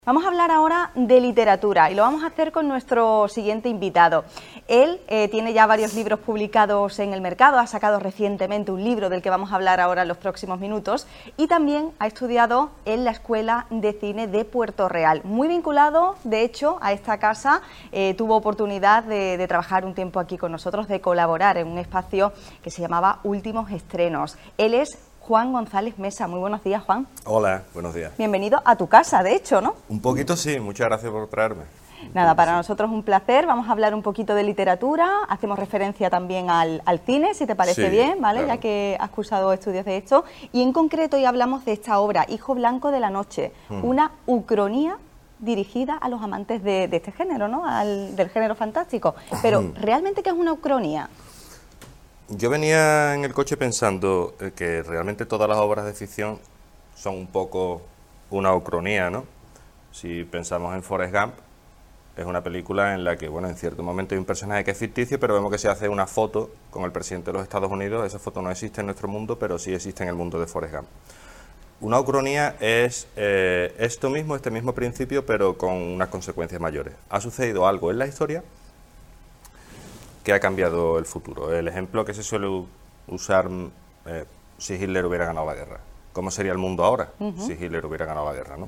Vamos a hablar ahora de literatura y lo vamos a hacer con nuestro siguiente invitado. Él tiene ya varios libros publicados en el mercado, ha sacado recientemente un libro del que vamos a hablar ahora en los próximos minutos y también ha estudiado en la Escuela de Cine de Puerto Real. Muy vinculado, de hecho, a esta casa, tuvo oportunidad de trabajar un tiempo aquí con nosotros, de colaborar en un espacio que se llamaba Últimos Estrenos. Él es Juan González Mesa. Muy buenos días, Juan. Hola, buenos días. Bienvenido a tu casa, de hecho, ¿no? Un poquito sí, muchas gracias por traerme. Nada, para nosotros un placer. Vamos a hablar un poquito de literatura, hacemos referencia también al cine, si te parece bien, ¿vale? Claro. Ya que has cursado estudios de esto. Y en concreto hoy hablamos de esta obra, Hijo Blanco de la Noche, una ucronía dirigida a los amantes de este género, ¿no? Del género fantástico. Pero, ¿realmente qué es una ucronía? Yo venía en el coche pensando que realmente todas las obras de ficción son un poco una ucronía, ¿no? Si pensamos en Forrest Gump, es una película en la que, bueno, en cierto momento hay un personaje que es ficticio, pero vemos que se hace una foto con el presidente de los Estados Unidos. Esa foto no existe en nuestro mundo, pero sí existe en el mundo de Forrest Gump. Una ucronía es este mismo principio, pero con unas consecuencias mayores. Ha sucedido algo en la historia que ha cambiado el futuro. El ejemplo que se suele usar si Hitler hubiera ganado la guerra. ¿Cómo sería el mundo ahora si Hitler hubiera ganado la guerra, ¿no?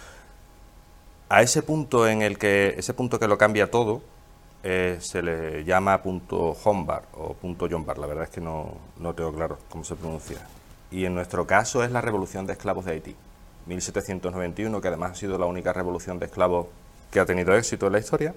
A ese punto ese punto que lo cambia todo, se le llama punto Hombar o punto John Bar. La verdad es que no tengo claro cómo se pronuncia. Y en nuestro caso es la revolución de esclavos de Haití, 1791, que además ha sido la única revolución de esclavos que ha tenido éxito en la historia.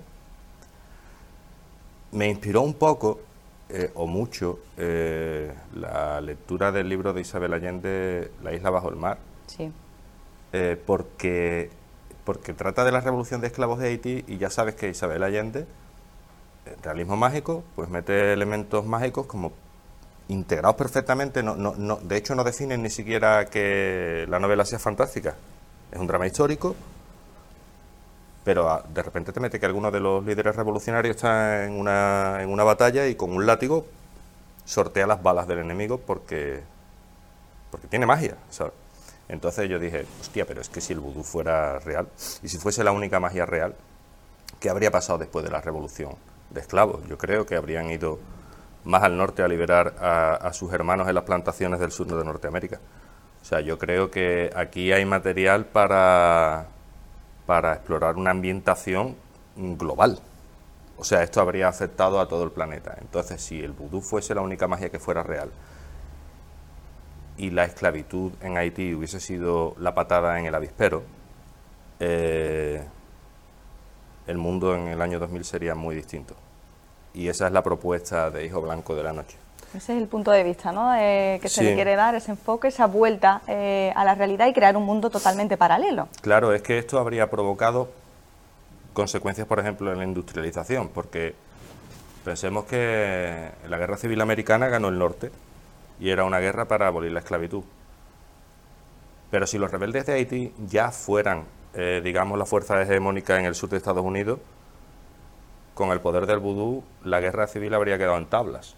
Me inspiró un poco, o mucho, la lectura del libro de Isabel Allende, La isla bajo el mar, sí. Porque trata de la revolución de esclavos de Haití y ya sabes que Isabel Allende, realismo mágico, pues mete elementos mágicos como integrados perfectamente, de hecho no definen ni siquiera que la novela sea fantástica, es un drama histórico. Pero de repente te mete que alguno de los líderes revolucionarios está en una batalla y con un látigo sortea las balas del enemigo porque tiene magia, ¿sabes? Entonces yo dije, hostia, pero es que si el vudú fuera real, y si fuese la única magia real, ¿qué habría pasado después de la revolución de esclavos? Yo creo que habrían ido más al norte a liberar a sus hermanos en las plantaciones del sur de Norteamérica. O sea, yo creo que aquí hay material para explorar una ambientación global. O sea, esto habría afectado a todo el planeta. Entonces, si el vudú fuese la única magia que fuera real y la esclavitud en Haití hubiese sido la patada en el avispero, el mundo en el año 2000 sería muy distinto. Y esa es la propuesta de Hijo Blanco de la Noche. Ese es el punto de vista, ¿no? Que se le quiere dar, ese enfoque, esa vuelta a la realidad y crear un mundo totalmente paralelo. Claro, es que esto habría provocado consecuencias, por ejemplo, en la industrialización, porque pensemos que en la Guerra Civil Americana ganó el norte y era una guerra para abolir la esclavitud. Pero si los rebeldes de Haití ya fueran, digamos, la fuerza hegemónica en el sur de Estados Unidos, con el poder del vudú, la Guerra Civil habría quedado en tablas.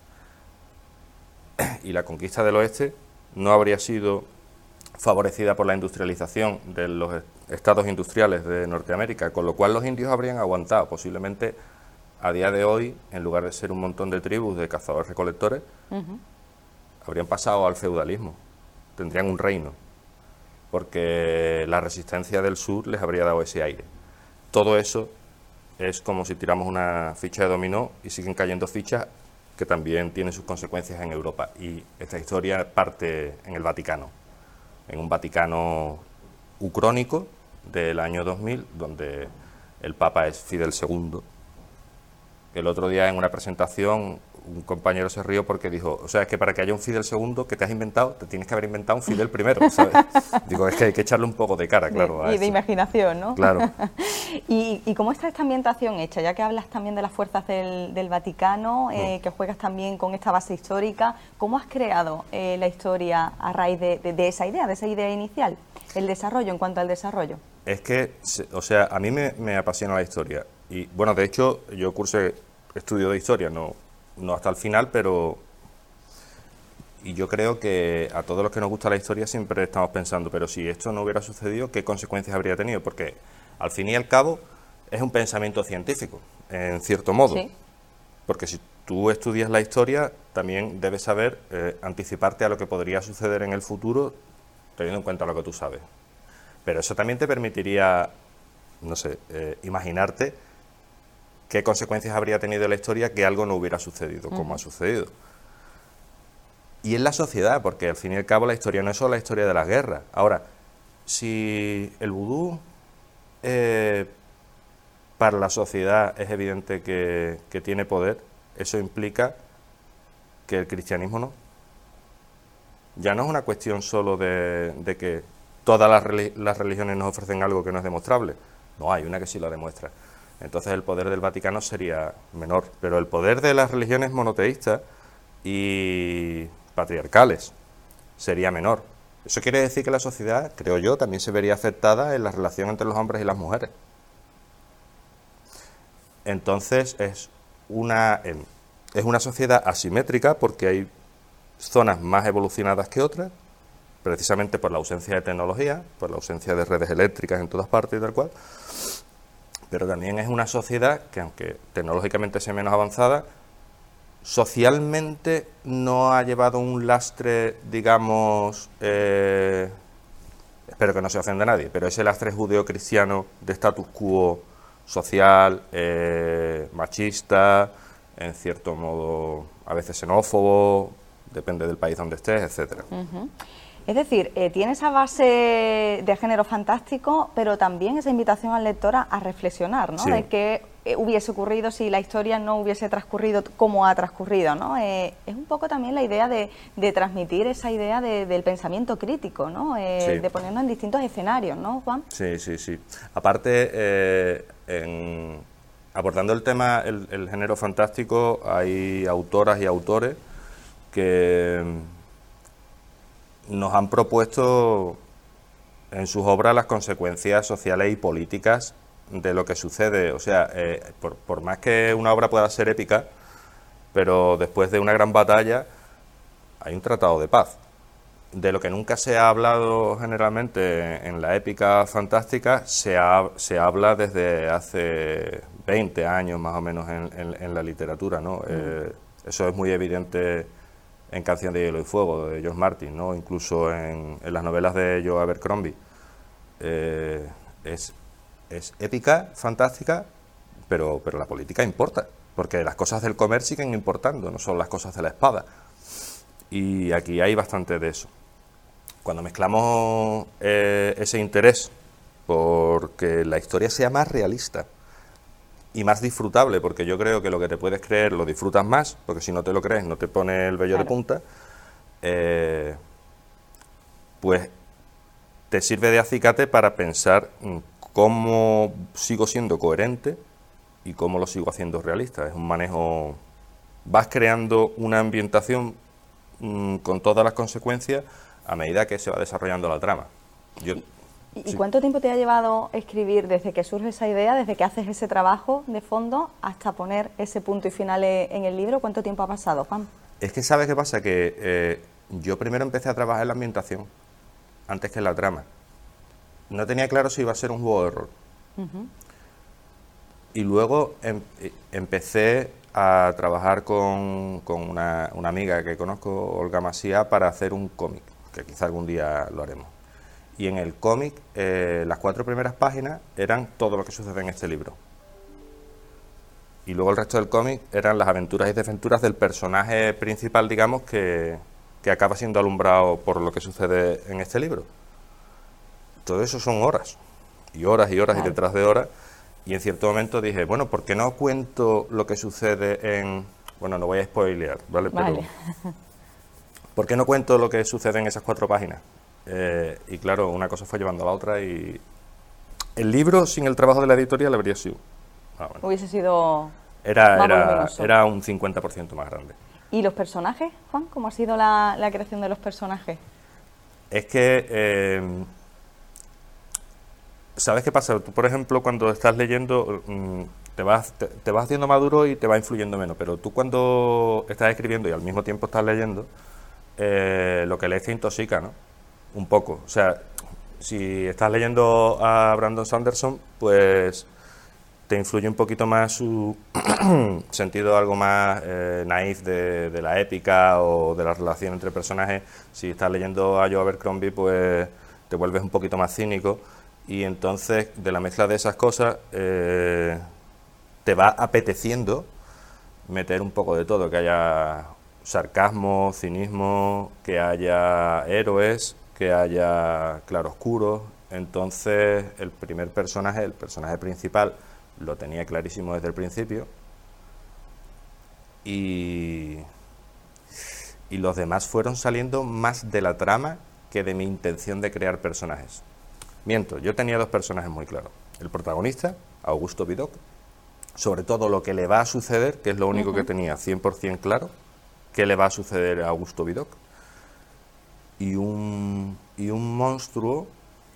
Y la conquista del oeste no habría sido favorecida por la industrialización de los estados industriales de Norteamérica, con lo cual los indios habrían aguantado. Posiblemente a día de hoy, en lugar de ser un montón de tribus de cazadores-recolectores, habrían pasado al feudalismo, tendrían un reino, porque la resistencia del sur les habría dado ese aire. Todo eso es como si tiramos una ficha de dominó y siguen cayendo fichas que también tienen sus consecuencias en Europa. Y esta historia parte en el Vaticano, en un Vaticano ucrónico del año 2000, donde el Papa es Fidel II. El otro día en una presentación un compañero se rió porque dijo, o sea, es que para que haya un Fidel II que te has inventado, te tienes que haber inventado un Fidel I, ¿sabes? Digo, es que hay que echarle un poco de cara, claro. Y de imaginación, ¿no? Claro. ¿Y cómo está esta ambientación hecha? Ya que hablas también de las fuerzas del Vaticano, que juegas también con esta base histórica, ¿cómo has creado la historia a raíz de esa idea inicial? El desarrollo, en cuanto al desarrollo. Es que, o sea, a mí me apasiona la historia. Y, bueno, de hecho, yo cursé estudio de historia, no hasta el final, pero... Y yo creo que a todos los que nos gusta la historia siempre estamos pensando, pero si esto no hubiera sucedido, ¿qué consecuencias habría tenido? Porque Al fin y al cabo, es un pensamiento científico, en cierto modo. Sí. Porque si tú estudias la historia, también debes saber anticiparte a lo que podría suceder en el futuro, teniendo en cuenta lo que tú sabes. Pero eso también te permitiría, no sé, imaginarte qué consecuencias habría tenido la historia que algo no hubiera sucedido, como ha sucedido. Y en la sociedad, porque al fin y al cabo la historia no es solo la historia de las guerras. Ahora, si el vudú para la sociedad es evidente que tiene poder, eso implica que el cristianismo no. Ya no es una cuestión solo de que todas las religiones nos ofrecen algo que no es demostrable. No, hay una que sí lo demuestra. Entonces el poder del Vaticano sería menor. Pero el poder de las religiones monoteístas y patriarcales sería menor. Eso quiere decir que la sociedad, creo yo, también se vería afectada en la relación entre los hombres y las mujeres. Entonces es una sociedad asimétrica porque hay zonas más evolucionadas que otras, precisamente por la ausencia de tecnología, por la ausencia de redes eléctricas en todas partes y tal cual, pero también es una sociedad que, aunque tecnológicamente sea menos avanzada, socialmente no ha llevado un lastre, digamos, espero que no se ofenda a nadie, pero ese lastre judeocristiano de status quo social, machista, en cierto modo a veces xenófobo, depende del país donde estés, etcétera. Es decir, tiene esa base de género fantástico, pero también esa invitación al lector a reflexionar, ¿no? Sí. De qué hubiese ocurrido si la historia no hubiese transcurrido como ha transcurrido, ¿no? Es un poco también la idea de transmitir esa idea del pensamiento crítico, ¿no? Sí. De ponernos en distintos escenarios, ¿no, Juan? Sí, sí, sí. Aparte, abordando el tema, el género fantástico, hay autoras y autores que nos han propuesto en sus obras las consecuencias sociales y políticas de lo que sucede. O sea, por más que una obra pueda ser épica, pero después de una gran batalla hay un tratado de paz. De lo que nunca se ha hablado generalmente en la épica fantástica, se habla desde hace 20 años más o menos en la literatura, ¿no? Eso es muy evidente en Canción de Hielo y Fuego, de George Martin, ¿no? Incluso en las novelas de Joe Abercrombie. Es épica, fantástica, pero la política importa, porque las cosas del comer siguen importando, no son las cosas de la espada. Y aquí hay bastante de eso. Cuando mezclamos ese interés porque la historia sea más realista y más disfrutable, porque yo creo que lo que te puedes creer lo disfrutas más, porque si no te lo crees no te pone el vello de punta, pues te sirve de acicate para pensar cómo sigo siendo coherente y cómo lo sigo haciendo realista. Es un manejo, vas creando una ambientación con todas las consecuencias a medida que se va desarrollando la trama. ¿Y cuánto tiempo te ha llevado escribir desde que surge esa idea, desde que haces ese trabajo de fondo, hasta poner ese punto y final en el libro? ¿Cuánto tiempo ha pasado, Juan? Es que ¿sabes qué pasa? Que yo primero empecé a trabajar en la ambientación, antes que en la trama. No tenía claro si iba a ser un juego de rol. Y luego empecé a trabajar con una amiga que conozco, Olga Masía, para hacer un cómic, que quizá algún día lo haremos. Y en el cómic, las 4 primeras páginas eran todo lo que sucede en este libro. Y luego el resto del cómic eran las aventuras y desventuras del personaje principal, digamos, que acaba siendo alumbrado por lo que sucede en este libro. Todo eso son horas, y horas y horas, claro, y detrás de horas. Y en cierto momento dije, bueno, ¿por qué no cuento lo que sucede en...? Bueno, no voy a spoilear, ¿vale? Pero, ¿por qué no cuento lo que sucede en esas 4 páginas? Y claro, una cosa fue llevando a la otra y... El libro, sin el trabajo de la editorial, habría sido... bueno, hubiese sido... Era un 50% más grande. ¿Y los personajes, Juan? ¿Cómo ha sido la creación de los personajes? Es que... ¿sabes qué pasa? Tú, por ejemplo, cuando estás leyendo, te vas haciendo maduro y te va influyendo menos, pero tú cuando estás escribiendo y al mismo tiempo estás leyendo, lo que lees te intoxica, ¿no? Un poco. O sea, si estás leyendo a Brandon Sanderson, pues te influye un poquito más su sentido algo más naif de la épica o de la relación entre personajes. Si estás leyendo a Joe Abercrombie, pues te vuelves un poquito más cínico, y entonces de la mezcla de esas cosas te va apeteciendo meter un poco de todo, que haya sarcasmo, cinismo, que haya héroes, que haya claroscuros. Entonces el personaje principal, lo tenía clarísimo desde el principio, y los demás fueron saliendo más de la trama que de mi intención de crear personajes. Miento, yo tenía dos personajes muy claros. El protagonista, Augusto Vidocq, sobre todo lo que le va a suceder, que es lo único que tenía 100% claro, qué le va a suceder a Augusto Vidocq, y un monstruo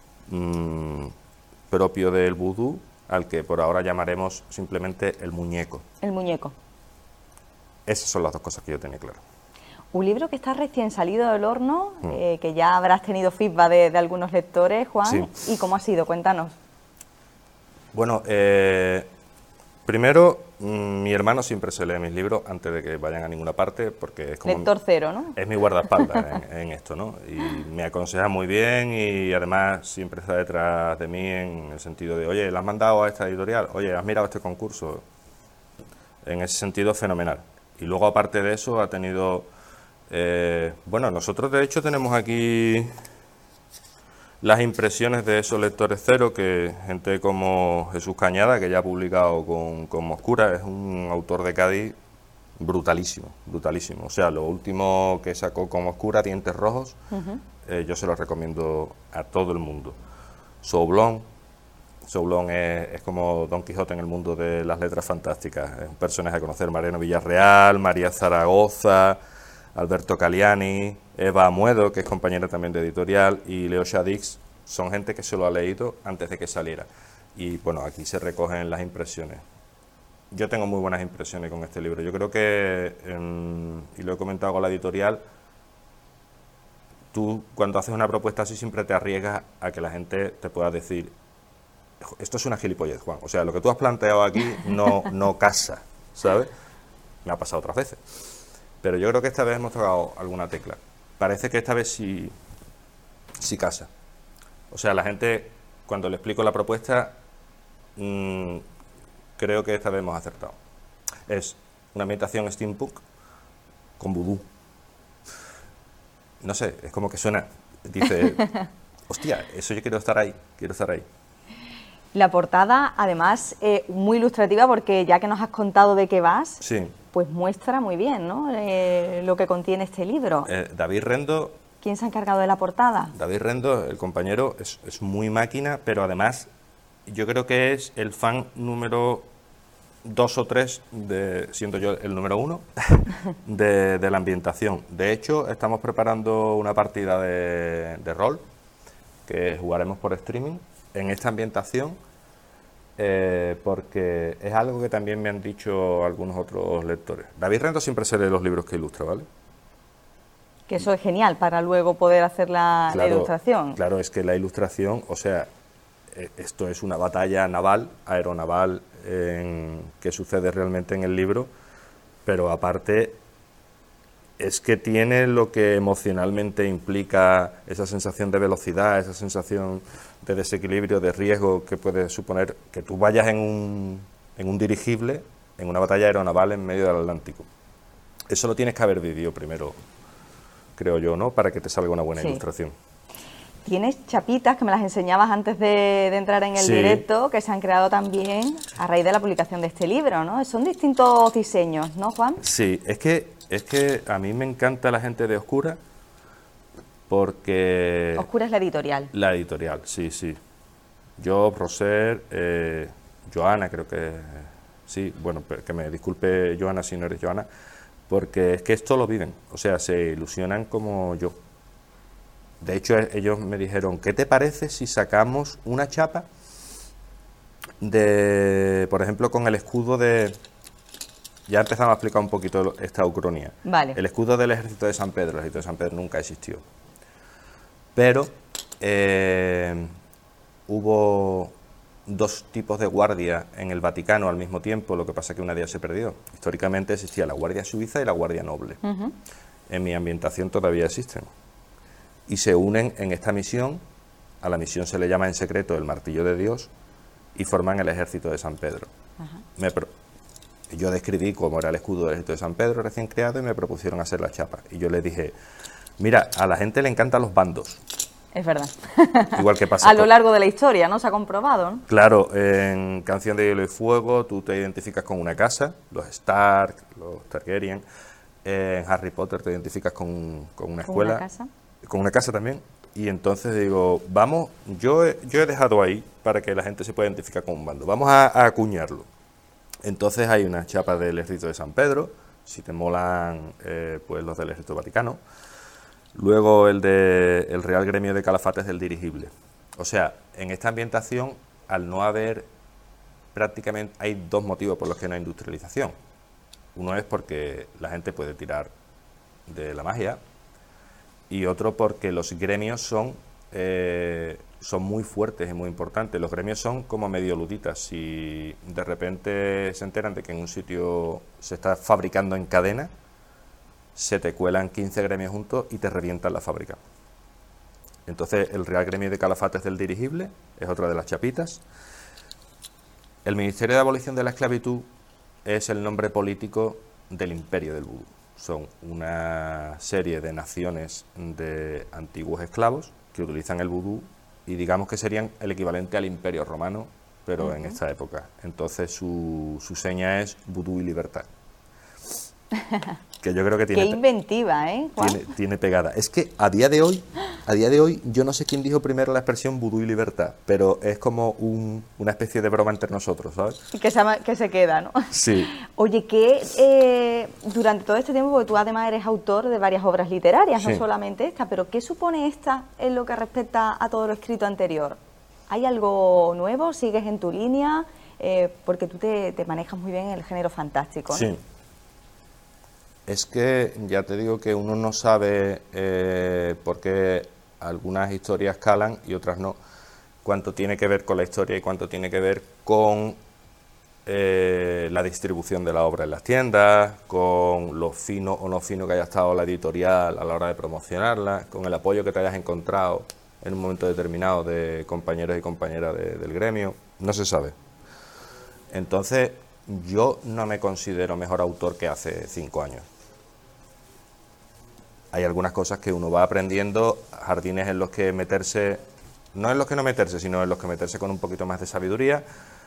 propio del vudú, al que por ahora llamaremos simplemente el muñeco. El muñeco. Esas son las dos cosas que yo tenía claro. Un libro que está recién salido del horno, que ya habrás tenido feedback de algunos lectores, Juan. Sí. ¿Y cómo ha sido? Cuéntanos. Bueno, primero, mi hermano siempre se lee mis libros antes de que vayan a ninguna parte, porque es como... Lector cero, ¿no? Es mi guardaespaldas en esto, ¿no? Y me aconseja muy bien, y además siempre está detrás de mí en el sentido de, oye, ¿le has mandado a esta editorial? Oye, ¿has mirado este concurso? En ese sentido, fenomenal. Y luego, aparte de eso, ha tenido... bueno, nosotros de hecho tenemos aquí las impresiones de esos lectores cero, que gente como Jesús Cañada, que ya ha publicado con Moscura, es un autor de Cádiz brutalísimo, brutalísimo. O sea, lo último que sacó con Moscura, Dientes Rojos, yo se lo recomiendo a todo el mundo. Soublón es como Don Quijote en el mundo de las letras fantásticas, es un personaje a conocer. Mariano Villarreal, María Zaragoza, Alberto Caliani, Eva Amuedo, que es compañera también de editorial, y Leo Shadix, son gente que se lo ha leído antes de que saliera. Y bueno, aquí se recogen las impresiones. Yo tengo muy buenas impresiones con este libro. Yo creo que, y lo he comentado con la editorial, tú cuando haces una propuesta así siempre te arriesgas a que la gente te pueda decir, esto es una gilipollez, Juan. O sea, lo que tú has planteado aquí no casa, ¿sabes? Me ha pasado otras veces. Pero yo creo que esta vez hemos tocado alguna tecla. Parece que esta vez sí casa. O sea, la gente, cuando le explico la propuesta, creo que esta vez hemos acertado. Es una ambientación steampunk con vudú. No sé, es como que suena, dice, hostia, eso yo quiero estar ahí. La portada, además, muy ilustrativa, porque ya que nos has contado de qué vas... Sí. Pues muestra muy bien, ¿no? Lo que contiene este libro. David Rendo... ¿Quién se ha encargado de la portada? David Rendo, el compañero, es muy máquina, pero además yo creo que es el fan número 2 o 3, siendo yo el número 1, de la ambientación. De hecho, estamos preparando una partida de rol, que jugaremos por streaming, en esta ambientación, porque es algo que también me han dicho algunos otros lectores. David Rendo siempre se lee los libros que ilustra, ¿vale? Que eso es genial para luego poder hacer la ilustración. Claro, es que la ilustración, o sea, esto es una batalla naval, aeronaval, que sucede realmente en el libro, pero aparte es que tiene lo que emocionalmente implica esa sensación de velocidad, esa sensación de desequilibrio, de riesgo que puede suponer que tú vayas en un dirigible, en una batalla aeronaval en medio del Atlántico. Eso lo tienes que haber vivido primero, creo yo, ¿no?, para que te salga una buena ilustración. Tienes chapitas que me las enseñabas antes de entrar en el directo, que se han creado también a raíz de la publicación de este libro, ¿no? Son distintos diseños, ¿no, Juan? Sí, es que a mí me encanta la gente de Oscura, porque... Oscura es la editorial. La editorial, sí. Yo, Roser, Joana, creo que... Sí, bueno, que me disculpe Joana si no eres Joana, porque es que esto lo viven, o sea, se ilusionan como yo. De hecho, ellos me dijeron, ¿qué te parece si sacamos una chapa de, por ejemplo, con el escudo de... Ya empezamos a explicar un poquito esta ucronía. Vale. El escudo del ejército de San Pedro, el ejército de San Pedro nunca existió. Pero Hubo dos tipos de guardia en el Vaticano al mismo tiempo, lo que pasa que una de ellas se perdió. Históricamente existía la Guardia Suiza y la Guardia Noble. En mi ambientación todavía existen. Y se unen en esta misión, a la misión se le llama en secreto el Martillo de Dios, y forman el Ejército de San Pedro. Yo describí cómo era el escudo del Ejército de San Pedro recién creado y me propusieron hacer la chapa. Y yo les dije, mira, a la gente le encantan los bandos. Es verdad. Igual que pasa a lo largo de la historia, ¿no? Se ha comprobado, ¿no? Claro, en Canción de Hielo y Fuego tú te identificas con una casa, los Stark, los Targaryen. En Harry Potter te identificas con una escuela. ¿Con una casa? Con una casa también. Y entonces digo, vamos, yo he dejado ahí para que la gente se pueda identificar con un bando. Vamos a acuñarlo. Entonces hay una chapa del Ejército de San Pedro, si te molan pues los del Ejército Vaticano. Luego el Real Gremio de Calafates del Dirigible. O sea, en esta ambientación, al no haber prácticamente, hay dos motivos por los que no hay industrialización. Uno es porque la gente puede tirar de la magia y otro porque los gremios son muy fuertes y muy importantes. Los gremios son como medio luditas. Si de repente se enteran de que en un sitio se está fabricando en cadena, se te cuelan 15 gremios juntos y te revientan la fábrica. Entonces, el Real Gremio de Calafates del Dirigible es otra de las chapitas. El Ministerio de Abolición de la Esclavitud es el nombre político del Imperio del Vudú. Son una serie de naciones de antiguos esclavos que utilizan el vudú y digamos que serían el equivalente al Imperio Romano, pero en esta época. Entonces, su seña es vudú y libertad. Que yo creo que tiene... Qué inventiva, ¿eh, Juan? Tiene pegada. Es que a día de hoy, yo no sé quién dijo primero la expresión vudú y libertad, pero es como una especie de broma entre nosotros, ¿sabes? Que se queda, ¿no? Sí. Oye, que durante todo este tiempo, porque tú además eres autor de varias obras literarias, Sí. no solamente esta, pero ¿qué supone esta en lo que respecta a todo lo escrito anterior? ¿Hay algo nuevo? ¿Sigues en tu línea? Porque tú te manejas muy bien en el género fantástico, ¿no? Sí. Es que ya te digo que uno no sabe por qué algunas historias calan y otras no, cuánto tiene que ver con la historia y cuánto tiene que ver con la distribución de la obra en las tiendas, con lo fino o no fino que haya estado la editorial a la hora de promocionarla, con el apoyo que te hayas encontrado en un momento determinado de compañeros y compañeras del gremio, no se sabe. Entonces, yo no me considero mejor autor que hace 5 años. Hay algunas cosas que uno va aprendiendo, jardines en los que meterse, no en los que no meterse, sino en los que meterse con un poquito más de sabiduría,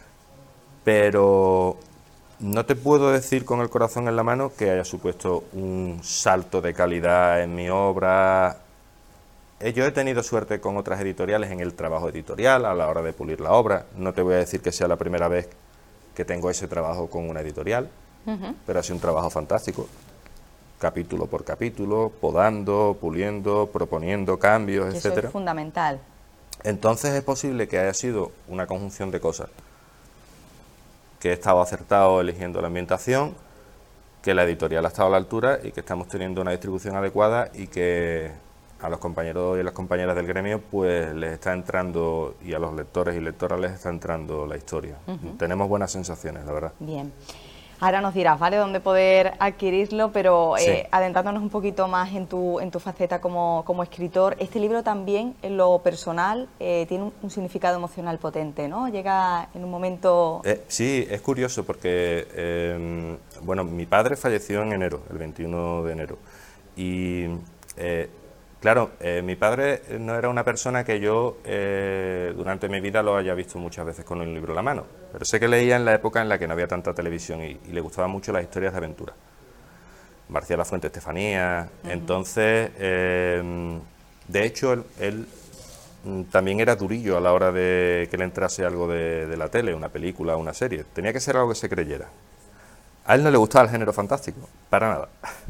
pero no te puedo decir con el corazón en la mano que haya supuesto un salto de calidad en mi obra. Yo he tenido suerte con otras editoriales en el trabajo editorial, a la hora de pulir la obra. No te voy a decir que sea la primera vez que tengo ese trabajo con una editorial, pero ha sido un trabajo fantástico, capítulo por capítulo, podando, puliendo, proponiendo cambios, Eso etcétera. es fundamental. Entonces es posible que haya sido una conjunción de cosas, que he estado acertado eligiendo la ambientación, que la editorial ha estado a la altura y que estamos teniendo una distribución adecuada y que a los compañeros y las compañeras del gremio pues les está entrando, y a los lectores y lectoras les está entrando la historia. Tenemos buenas sensaciones, la verdad. Bien. Ahora nos dirás, ¿vale?, dónde poder adquirirlo, pero Sí. adentrándonos un poquito más en tu faceta como escritor, este libro también, en lo personal, tiene un significado emocional potente, ¿no? Llega en un momento... Sí, es curioso porque, bueno, mi padre falleció en enero, el 21 de enero, y claro, mi padre no era una persona que yo durante mi vida lo haya visto muchas veces con un libro en la mano, pero sé que leía en la época en la que no había tanta televisión y le gustaban mucho las historias de aventura. Marcial Lafuente Estefanía, entonces, de hecho, él también era durillo a la hora de que le entrase algo de la tele, una película, una serie. Tenía que ser algo que se creyera. A él no le gustaba el género fantástico, para nada.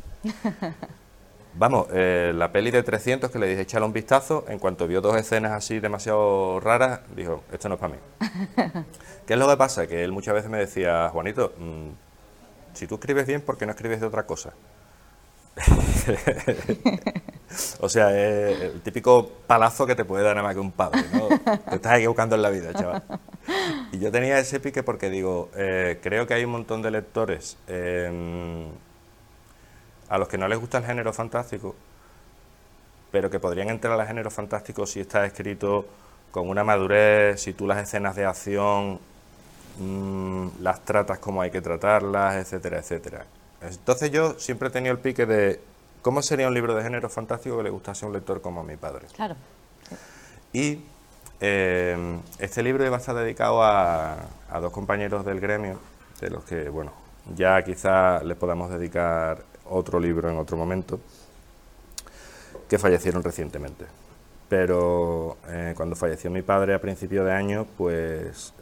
Vamos, la peli de 300 que le dije échale un vistazo, en cuanto vio 2 escenas así demasiado raras, dijo, esto no es para mí. ¿Qué es lo que pasa? Que él muchas veces me decía, Juanito, si tú escribes bien, ¿por qué no escribes de otra cosa? O sea, es el típico palazo que te puede dar nada más que un padre, ¿no? Te estás equivocando en la vida, chaval. Y yo tenía ese pique porque digo, creo que hay un montón de lectores a los que no les gusta el género fantástico, pero que podrían entrar al género fantástico si está escrito con una madurez, si tú las escenas de acción las tratas como hay que tratarlas, etcétera, etcétera. Entonces yo siempre he tenido el pique de cómo sería un libro de género fantástico que le gustase a un lector como a mi padre. Claro. Y este libro iba a estar dedicado a dos compañeros del gremio, de los que, bueno, ya quizá les podamos dedicar otro libro en otro momento, que fallecieron recientemente. Pero cuando falleció mi padre a principio de año, pues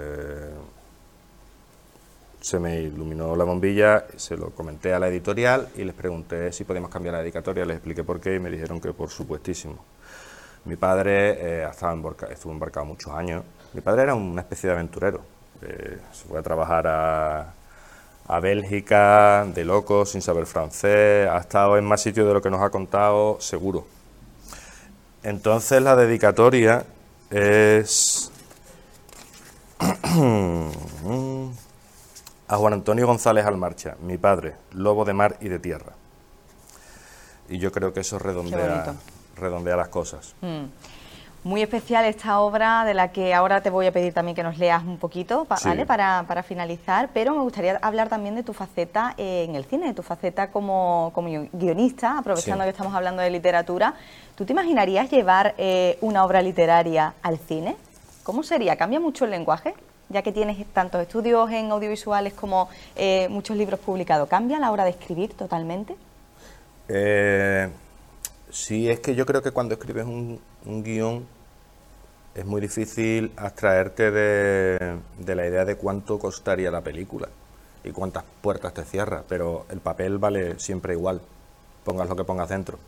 se me iluminó la bombilla, se lo comenté a la editorial y les pregunté si podíamos cambiar la dedicatoria, les expliqué por qué y me dijeron que por supuestísimo. Mi padre estuvo embarcado muchos años. Mi padre era una especie de aventurero. Se fue a trabajar a Bélgica, de loco, sin saber francés, ha estado en más sitios de lo que nos ha contado, seguro. Entonces la dedicatoria es a Juan Antonio González Almarcha, mi padre, lobo de mar y de tierra. Y yo creo que eso redondea las cosas. Muy especial esta obra, de la que ahora te voy a pedir también que nos leas un poquito, Sí. ¿vale? Para finalizar, pero me gustaría hablar también de tu faceta en el cine, de tu faceta como guionista, aprovechando Sí. que estamos hablando de literatura. ¿Tú te imaginarías llevar una obra literaria al cine? ¿Cómo sería? ¿Cambia mucho el lenguaje? Ya que tienes tantos estudios en audiovisuales como muchos libros publicados, ¿cambia la hora de escribir totalmente? Sí, es que yo creo que cuando escribes un guión es muy difícil abstraerte de la idea de cuánto costaría la película y cuántas puertas te cierra, pero el papel vale siempre igual, pongas lo que pongas dentro.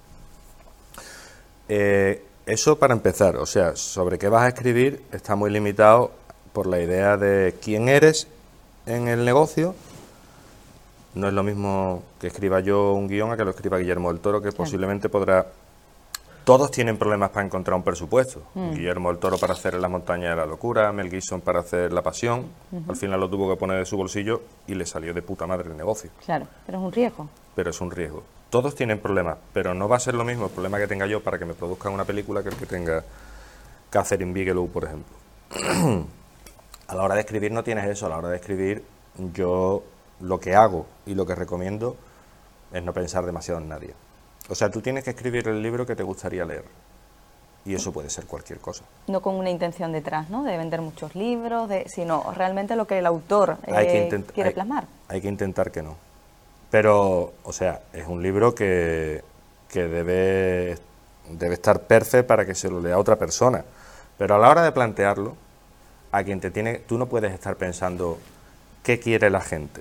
Eso para empezar, o sea, sobre qué vas a escribir está muy limitado por la idea de quién eres en el negocio. No es lo mismo que escriba yo un guión a que lo escriba Guillermo del Toro, que posiblemente podrá... Todos tienen problemas para encontrar un presupuesto. Guillermo del Toro para hacer La montaña de la locura, Mel Gibson para hacer La pasión. Al final lo tuvo que poner de su bolsillo y le salió de puta madre el negocio. Claro, pero es un riesgo. Pero es un riesgo. Todos tienen problemas, pero no va a ser lo mismo el problema que tenga yo para que me produzcan una película que el que tenga Catherine Bigelow, por ejemplo. A la hora de escribir no tienes eso. A la hora de escribir yo lo que hago y lo que recomiendo es no pensar demasiado en nadie. O sea, tú tienes que escribir el libro que te gustaría leer. Y eso puede ser cualquier cosa. No con una intención detrás, ¿no? De vender muchos libros, sino realmente lo que el autor quiere plasmar. Hay que intentar que no. Pero, o sea, es un libro que debe estar perfecto para que se lo lea otra persona. Pero a la hora de plantearlo, tú no puedes estar pensando qué quiere la gente.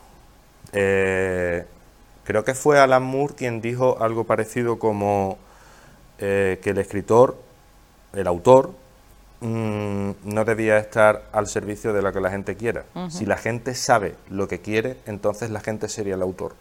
Creo que fue Alan Moore quien dijo algo parecido como que el escritor, el autor, no debía estar al servicio de lo que la gente quiera. Si la gente sabe lo que quiere, entonces la gente sería el autor.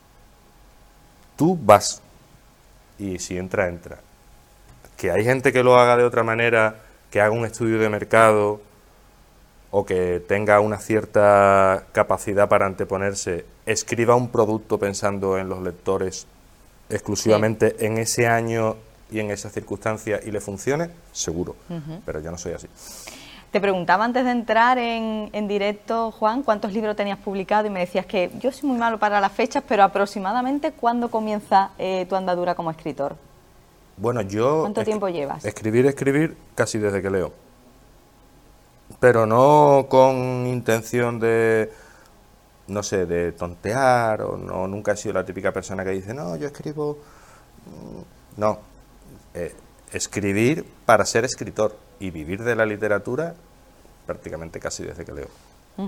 Tú vas y si entra, entra. Que hay gente que lo haga de otra manera, que haga un estudio de mercado o que tenga una cierta capacidad para anteponerse, escriba un producto pensando en los lectores exclusivamente en ese año y en esa circunstancia y le funcione, seguro, pero yo no soy así. Te preguntaba antes de entrar en directo, Juan, ¿cuántos libros tenías publicados? Y me decías que yo soy muy malo para las fechas, pero aproximadamente, ¿cuándo comienza tu andadura como escritor? Bueno, yo... ¿Cuánto tiempo llevas? Escribir casi desde que leo. Pero no con intención de, no sé, de tontear, o no, nunca he sido la típica persona que dice, no, yo escribo... No, escribir para ser escritor y vivir de la literatura prácticamente casi desde que leo.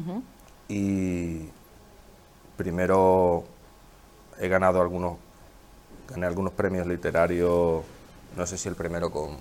Y primero gané algunos premios literarios, no sé si el primero con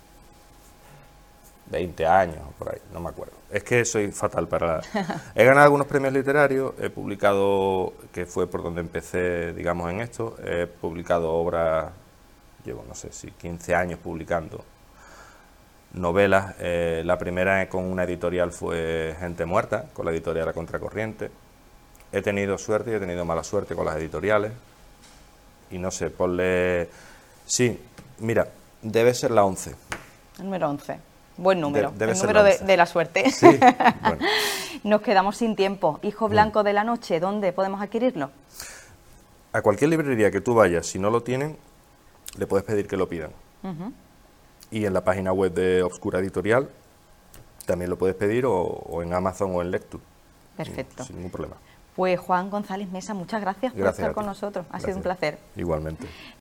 20 años o por ahí, no me acuerdo. Es que soy fatal para... He ganado algunos premios literarios, he publicado, que fue por donde empecé, digamos, en esto, he publicado obras llevo, no sé si 15 años publicando novelas. La primera con una editorial fue Gente Muerta, con la editorial A Contracorriente. He tenido suerte y he tenido mala suerte con las editoriales. Y no sé, ponle... Sí, mira, debe ser la 11. El número 11. Buen número, Debe el ser número la 11. de la suerte. Sí, bueno. Nos quedamos sin tiempo. Hijo Blanco de la Noche, ¿dónde podemos adquirirlo? A cualquier librería que tú vayas, si no lo tienen, le puedes pedir que lo pidan. Y en la página web de Obscura Editorial también lo puedes pedir, o en Amazon o en Lectu. Perfecto. Sin ningún problema. Pues Juan González Mesa, muchas gracias por estar con nosotros. Ha sido un placer. Igualmente.